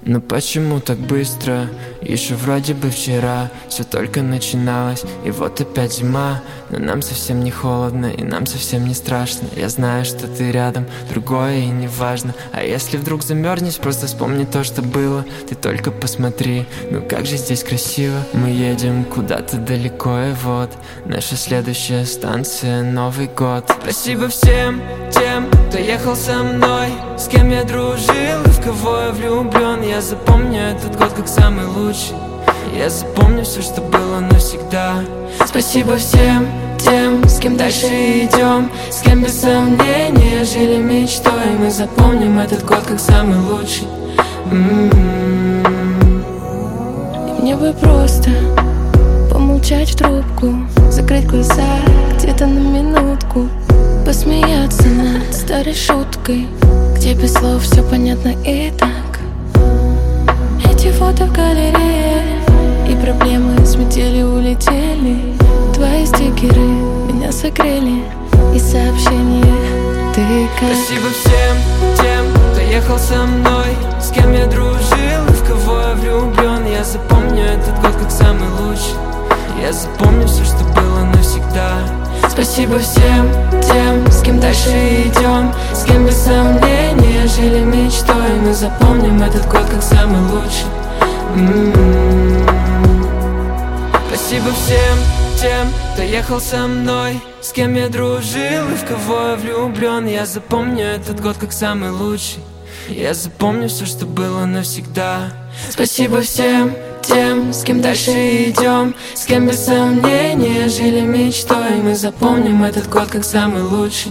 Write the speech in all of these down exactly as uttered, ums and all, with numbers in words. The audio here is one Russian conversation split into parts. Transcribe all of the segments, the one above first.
Но почему так быстро? Еще вроде бы вчера все только начиналось, и вот опять зима. Но нам совсем не холодно, и нам совсем не страшно. Я знаю, что ты рядом, другое и не важно. А если вдруг замерзнешь, просто вспомни то, что было. Ты только посмотри, ну как же здесь красиво. Мы едем куда-то далеко, и вот наша следующая станция — Новый год. Спасибо всем тем, кто ехал со мной, с кем я дружил и в кого я влюблен. Я запомню этот год как самый лучший. Я запомню все, что было навсегда. Спасибо всем тем, с кем дальше идем, с кем без сомнения жили мечтой. Мы запомним этот год как самый лучший. м-м-м. И мне бы просто помолчать в трубку, закрыть глаза где-то на минутку, посмеяться над старой шуткой, где без слов все понятно и так. Эти фото в галерее, и проблемы смятели, улетели. Твои стикеры меня согрели, и сообщения ты как. Спасибо всем тем, кто ехал со мной, с кем я дружил и в кого я влюблен. Я запомню этот год как самый лучший. Я запомню все, что было навсегда. Спасибо всем тем, с кем дальше идем, с кем без сомнения жили мечтой. Мы запомним этот год как самый лучший. м-м-м. Спасибо всем тем, кто ехал со мной, с кем я дружил и в кого я влюблен. Я запомню этот год как самый лучший. Я запомню все, что было навсегда. Спасибо всем тем, с кем дальше идем, с кем без сомнения жили мечтой. Мы запомним этот год как самый лучший.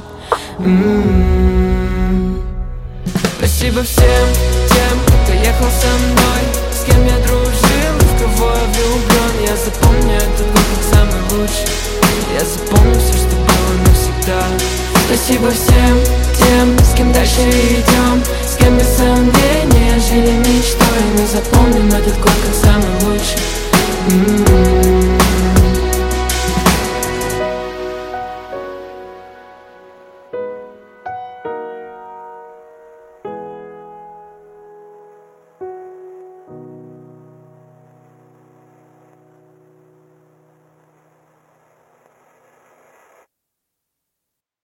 м-м-м. Спасибо всем тем, кто ехал со мной, с кем я дружил и в кого я влюблен. Я запомню этот год как самый лучший. Я запомню все, что было навсегда. Спасибо всем тем, с кем дальше идем, с кем без сомнения жили мечтой. Мы запомним этот год как самый лучший.